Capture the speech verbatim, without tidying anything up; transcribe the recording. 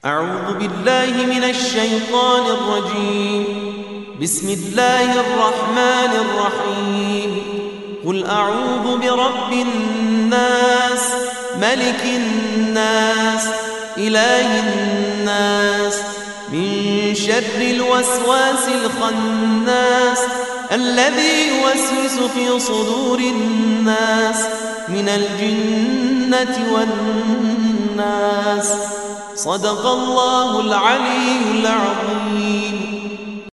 أعوذ بالله من الشيطان الرجيم. بسم الله الرحمن الرحيم. قل أعوذ برب الناس، ملك الناس، إله الناس، من شر الوسواس الخناس الذي يوسوس في صدور الناس من الجنة والناس. صدق الله العلي العظيم.